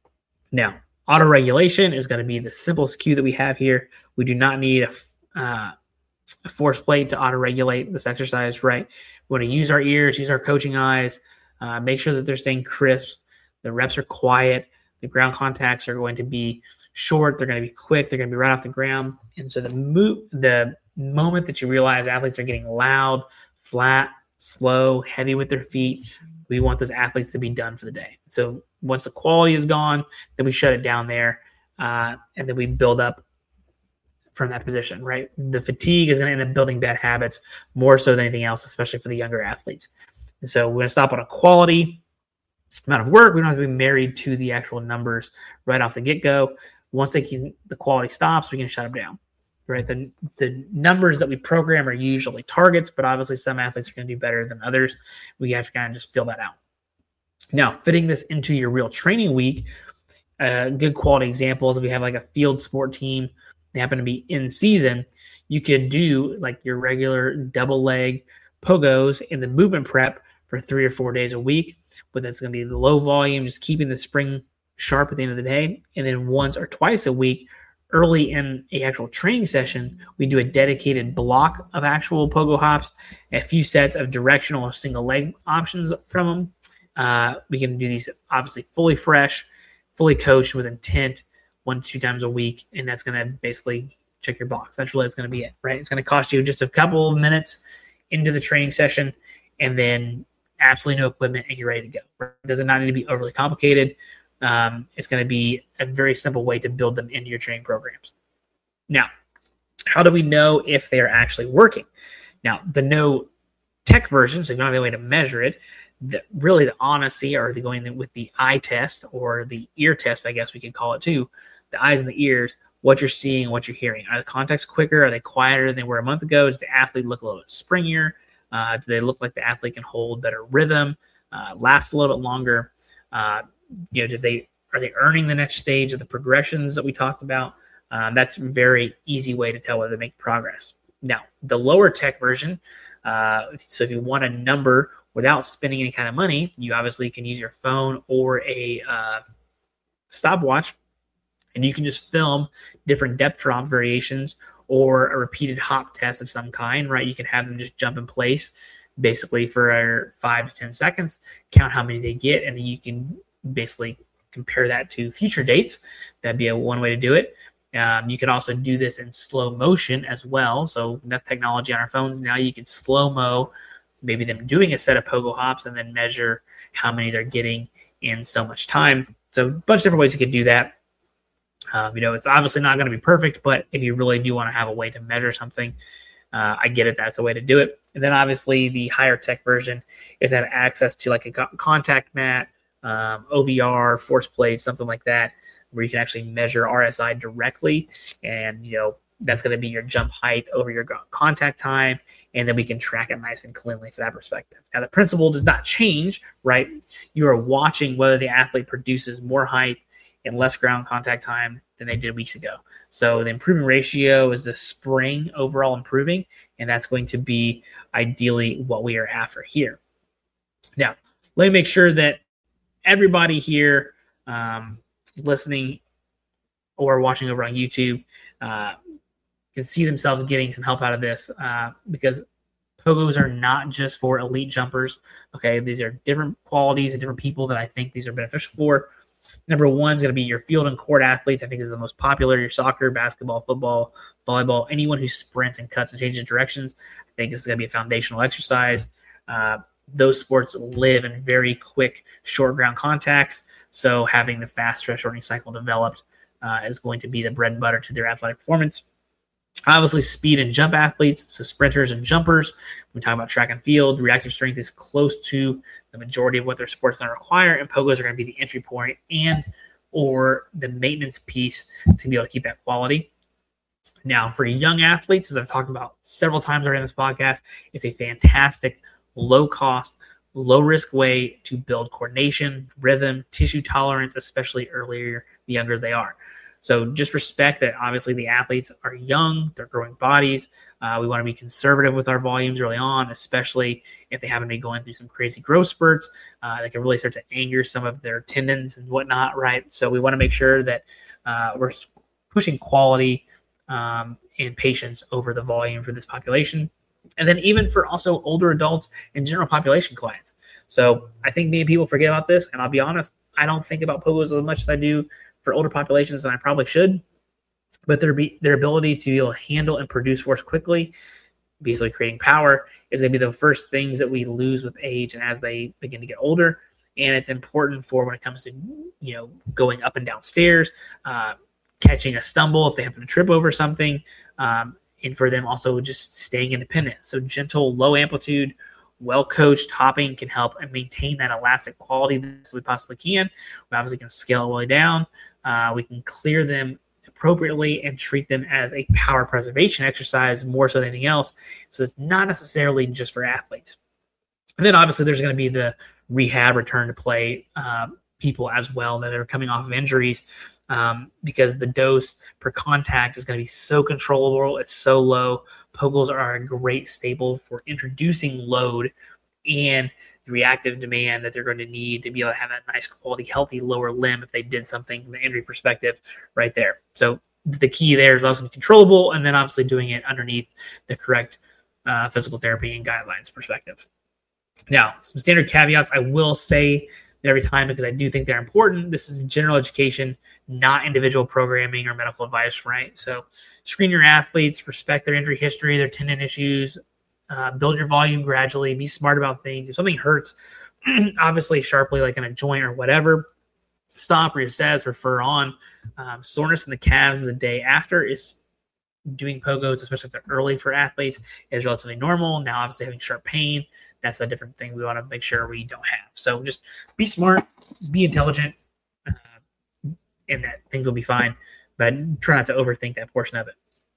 Now, auto-regulation is going to be the simplest cue that we have here. We do not need a uh, a force plate to auto-regulate this exercise, right? We want to use our ears, use our coaching eyes, uh, make sure that they're staying crisp. The reps are quiet. The ground contacts are going to be short. They're going to be quick. They're going to be right off the ground. And so the mo- the moment that you realize athletes are getting loud, flat, slow, heavy with their feet, we want those athletes to be done for the day. So once the quality is gone, then we shut it down there, uh, and then we build up from that position, right? The fatigue is going to end up building bad habits more so than anything else, especially for the younger athletes. And so we're going to stop on a quality amount of work. We don't have to be married to the actual numbers right off the get-go. Once they can, the quality stops, we can shut them down, right? The, the numbers that we program are usually targets, but obviously some athletes are going to do better than others. We have to kind of just fill that out. Now, fitting this into your real training week, uh, good quality examples, if we have like a field sport team, they happen to be in season, you could do like your regular double leg pogos in the movement prep for three or four days a week, but that's going to be the low volume, just keeping the spring sharp at the end of the day. And then once or twice a week, early in a actual training session, we do a dedicated block of actual pogo hops, a few sets of directional or single leg options from them. Uh, we can do these obviously fully fresh, fully coached with intent, one, two times a week, and that's going to basically check your box. That's really it's going to be it, right? It's going to cost you just a couple of minutes into the training session, and then absolutely no equipment, and you're ready to go. Right? It does not need to be overly complicated. Um, it's going to be a very simple way to build them into your training programs. Now, how do we know if they are actually working? Now, the no tech version, so you don't have any way to measure it, the, really the honesty, or the going with the eye test or the ear test, I guess we could call it too, the eyes and the ears, what you're seeing, what you're hearing. Are the contacts quicker? Are they quieter than they were a month ago? Does the athlete look a little bit springier? Uh, do they look like the athlete can hold better rhythm, uh, last a little bit longer? Uh, you know, do they are they earning the next stage of the progressions that we talked about? Um, that's a very easy way to tell whether they make progress. Now, the lower tech version, uh, so if you want a number without spending any kind of money, you obviously can use your phone or a uh, stopwatch, and you can just film different depth drop variations or a repeated hop test of some kind, right? You can have them just jump in place basically for five to ten seconds, count how many they get, and then you can basically compare that to future dates. That'd be a one way to do it. Um, you can also do this in slow motion as well. So enough technology on our phones now, you can slow-mo maybe them doing a set of pogo hops and then measure how many they're getting in so much time. So a bunch of different ways you can do that. Um, you know, it's obviously not going to be perfect, but if you really do want to have a way to measure something, uh, I get it. That's a way to do it. And then obviously the higher tech version is that access to like a co- contact mat, um, O V R, force plates, something like that, where you can actually measure R S I directly. And, you know, that's going to be your jump height over your contact time. And then we can track it nice and cleanly from that perspective. Now, the principle does not change, right? You are watching whether the athlete produces more height and less ground contact time than they did weeks ago. So the improvement ratio is the spring overall improving, and that's going to be ideally what we are after here. Now, let me make sure that everybody here um, listening or watching over on YouTube uh, can see themselves getting some help out of this uh, because pogos are not just for elite jumpers. Okay, these are different qualities and different people that I think these are beneficial for. Number one is going to be your field and court athletes. I think is the most popular. Your soccer, basketball, football, volleyball, anyone who sprints and cuts and changes directions. I think this is going to be a foundational exercise. Uh, those sports live in very quick, short ground contacts. So having the fast stress shortening cycle developed uh, is going to be the bread and butter to their athletic performance. Obviously, speed and jump athletes, so sprinters and jumpers. When we talk about track and field, reactive strength is close to the majority of what their sport's going to require, and pogos are going to be the entry point and or the maintenance piece to be able to keep that quality. Now, for young athletes, as I've talked about several times already in this podcast, it's a fantastic, low-cost, low-risk way to build coordination, rhythm, tissue tolerance, especially earlier the younger they are. So just respect that obviously the athletes are young, they're growing bodies. Uh, we want to be conservative with our volumes early on, especially if they happen to be going through some crazy growth spurts. Uh, they can really start to anger some of their tendons and whatnot, right? So we want to make sure that uh, we're pushing quality um, and patience over the volume for this population. And then even for also older adults and general population clients. So I think many people forget about this, and I'll be honest, I don't think about pogos as much as I do for older populations than I probably should, but their be, their ability to be able to handle and produce force quickly, basically creating power, is going to be the first things that we lose with age and as they begin to get older. And it's important for when it comes to, you know, going up and down stairs, uh, catching a stumble if they happen to trip over something, um, and for them also just staying independent. So gentle, low amplitude, well-coached hopping can help and maintain that elastic quality that we possibly can. We obviously can scale it all the way down. Uh, we can clear them appropriately and treat them as a power preservation exercise more so than anything else. So it's not necessarily just for athletes. And then obviously there's going to be the rehab, return to play uh, people as well that are coming off of injuries um, because the dose per contact is going to be so controllable. It's so low. Pogos are a great staple for introducing load and the reactive demand that they're going to need to be able to have that nice quality, healthy lower limb if they did something from an injury perspective right there. So the key there is also controllable and then obviously doing it underneath the correct uh, physical therapy and guidelines perspective. Now, some standard caveats I will say every time because I do think they're important. This is general education, not individual programming or medical advice, right? So screen your athletes, respect their injury history, their tendon issues, uh, build your volume gradually, be smart about things. If something hurts, obviously sharply like in a joint or whatever, stop, reassess, refer on. Um, soreness in the calves the day after is doing pogos, especially if they're early for athletes, is relatively normal. Now, obviously having sharp pain, that's a different thing we want to make sure we don't have. So just be smart, be intelligent, uh, and that things will be fine. but I try not to overthink that portion of it.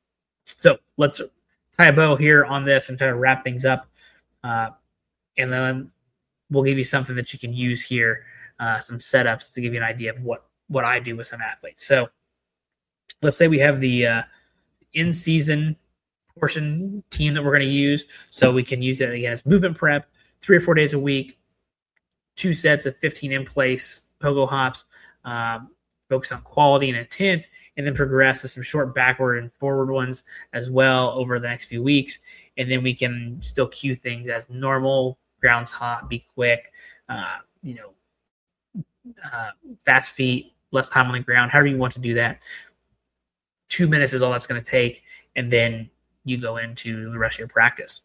So let's tie a bow here on this and try to wrap things up. Uh, and then we'll give you something that you can use here, uh, some setups to give you an idea of what, what I do with some athletes. So let's say we have the uh, in-season portion team that we're going to use. So we can use it again as movement prep, three or four days a week, two sets of fifteen in place pogo hops, um, focus on quality and intent, and then progress to some short backward and forward ones as well over the next few weeks. And then we can still cue things as normal, grounds hot, be quick, uh, you know, uh, fast feet, less time on the ground, however you want to do that. Two minutes is all that's going to take, and then you go into the rest of your practice.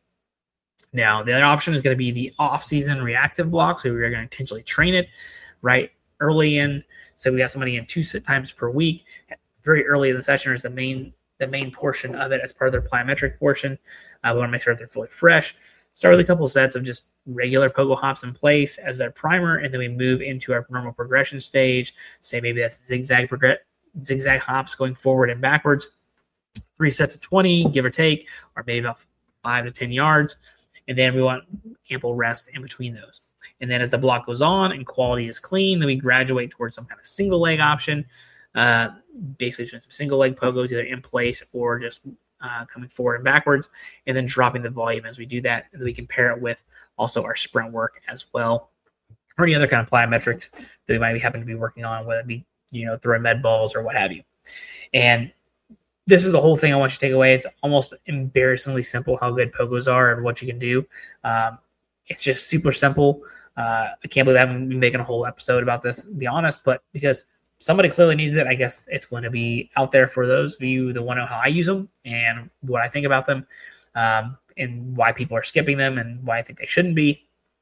Now, the other option is going to be the off-season reactive block, so we're going to intentionally train it right early in. So we got somebody in two sit times per week. Very early in the session is the main the main portion of it as part of their plyometric portion. Uh, we want to make sure that they're fully fresh. Start with a couple sets of just regular pogo hops in place as their primer, and then we move into our normal progression stage. Say maybe that's zigzag progress, zigzag hops going forward and backwards. Three sets of twenty, give or take, or maybe about five to ten yards. And then we want ample rest in between those. And then as the block goes on and quality is clean, then we graduate towards some kind of single leg option. Uh, basically doing some single leg pogos either in place or just uh, coming forward and backwards, and then dropping the volume as we do that. And then we can pair it with also our sprint work as well, or any other kind of plyometrics that we might be happen to be working on, whether it be, you know, throwing med balls or what have you. And this is the whole thing I want you to take away. It's almost embarrassingly simple how good pogos are and what you can do. Um, it's just super simple. Uh, I can't believe I haven't been making a whole episode about this, to be honest, but because somebody clearly needs it, I guess it's going to be out there for those of you that want to know how I use them and what I think about them, um, and why people are skipping them and why I think they shouldn't be.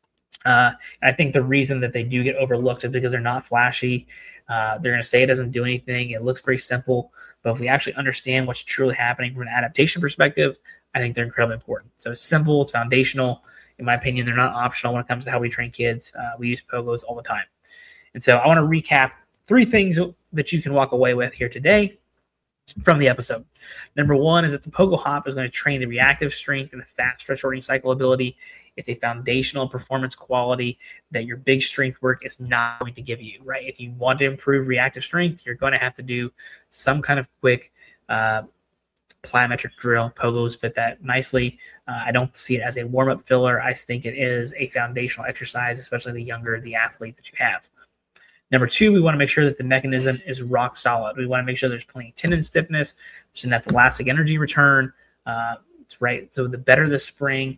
Uh, and I think the reason that they do get overlooked is because they're not flashy. Uh, they're going to say it doesn't do anything. It looks very simple. But if we actually understand what's truly happening from an adaptation perspective, I think they're incredibly important. So it's simple. It's foundational. In my opinion, they're not optional when it comes to how we train kids. Uh, we use pogos all the time. And so I want to recap three things that you can walk away with here today from the episode. Number one is that the pogo hop is going to train the reactive strength and the fast stretch shortening cycle ability. It's a foundational performance quality that your big strength work is not going to give you, right? If you want to improve reactive strength, you're going to have to do some kind of quick uh, plyometric drill. Pogos fit that nicely. Uh, I don't see it as a warm-up filler. I think it is a foundational exercise, especially the younger the athlete that you have. Number two, we want to make sure that the mechanism is rock solid. We want to make sure there's plenty of tendon stiffness, and that's elastic energy return. Uh, it's right. So the better the spring,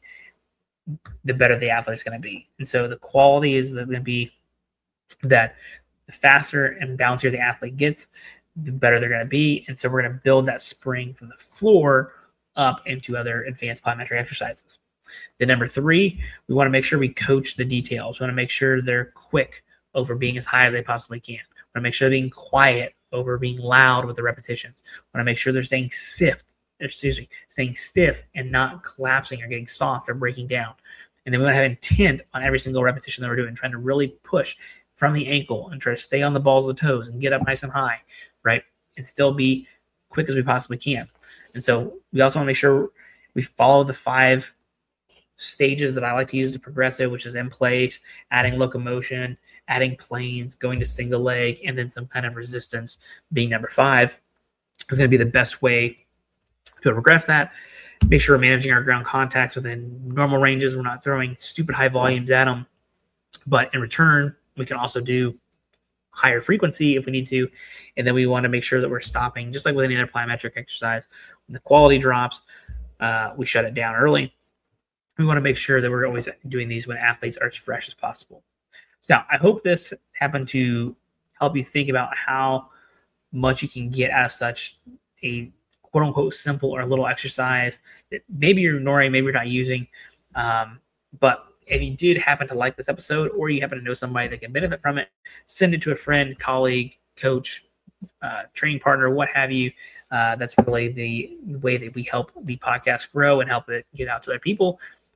the better the athlete is going to be. And so the quality is going to be that the faster and bouncier the athlete gets, the better they're going to be. And so we're going to build that spring from the floor up into other advanced plyometric exercises. Then number three, we want to make sure we coach the details. We want to make sure they're quick over being as high as they possibly can. We want to make sure they're being quiet over being loud with the repetitions. We want to make sure they're staying stiff, excuse me, staying stiff and not collapsing or getting soft or breaking down. And then we want to have intent on every single repetition that we're doing, trying to really push from the ankle and try to stay on the balls of the toes and get up nice and high, right? And still be quick as we possibly can. And so we also want to make sure we follow the five stages that I like to use to progressive, which is in place, adding locomotion, adding planes, going to single leg, and then some kind of resistance being number five is going to be the best way to progress that. Make sure we're managing our ground contacts within normal ranges. We're not throwing stupid high volumes at them, but in return, we can also do higher frequency if we need to. And then we want to make sure that we're stopping, just like with any other plyometric exercise. When the quality drops, uh, we shut it down early. We want to make sure that we're always doing these when athletes are as fresh as possible. So now, I hope this happened to help you think about how much you can get out of such a quote-unquote simple or little exercise that maybe you're ignoring, maybe you're not using. Um, but if you did happen to like this episode, or you happen to know somebody that can benefit from it, send it to a friend, colleague, coach, uh, training partner, what have you. Uh, that's really the way that we help the podcast grow and help it get out to other people.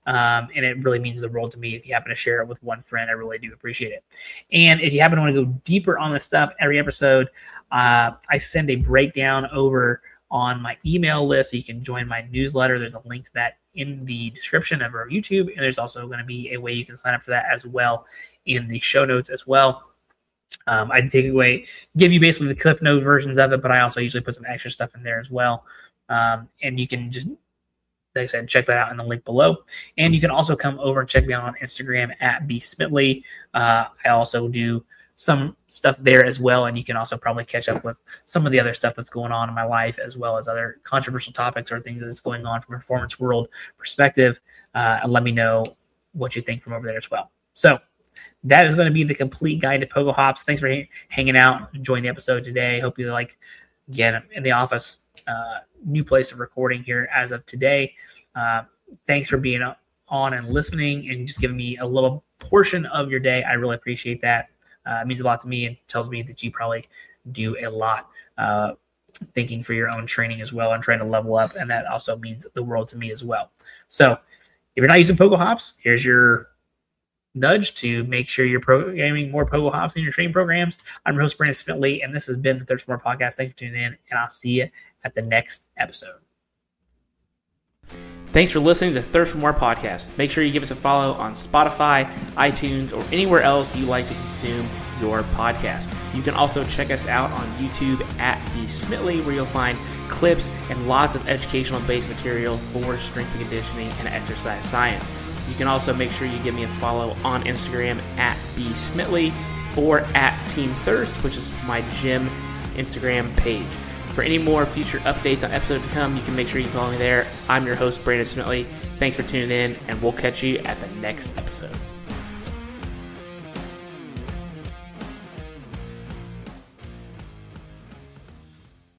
Um, and it really means the world to me. If you happen to share it with one friend, I really do appreciate it. And if you happen to want to go deeper on this stuff, every episode, uh, I send a breakdown over on my email list, so you can join my newsletter. There's a link to that in the description of our YouTube, and there's also going to be a way you can sign up for that as well in the show notes as well. Um, I take away, give you basically the Cliff Note versions of it, but I also usually put some extra stuff in there as well. Um, and you can just, like I said, check that out in the link below. And you can also come over and check me out on Instagram at B Smitley. Uh, I also do some stuff there as well, and you can also probably catch up with some of the other stuff that's going on in my life, as well as other controversial topics or things that's going on from a performance world perspective, uh, and let me know what you think from over there as well. So that is going to be the complete guide to Pogo Hops. Thanks for h- hanging out, enjoying the episode today. Hope you like, again, in the office, uh, new place of recording here as of today. Uh, thanks for being on and listening and just giving me a little portion of your day. I really appreciate that. Uh, it means a lot to me and tells me that you probably do a lot uh, thinking for your own training as well and trying to level up. And that also means the world to me as well. So if you're not using Pogo Hops, here's your nudge to make sure you're programming more Pogo Hops in your training programs. I'm your host, Brandon Smitley, and this has been the Thirst for More podcast. Thanks for tuning in, and I'll see you at the next episode. Thanks for listening to Thirst for More podcast. Make sure you give us a follow on Spotify, iTunes, or anywhere else you like to consume your podcast. You can also check us out on YouTube at B Smitley, where you'll find clips and lots of educational-based material for strength and conditioning and exercise science. You can also make sure you give me a follow on Instagram at B Smitley or at Team Thirst, which is my gym Instagram page. For any more future updates on episodes to come, you can make sure you follow me there. I'm your host, Brandon Smitley. Thanks for tuning in, and we'll catch you at the next episode.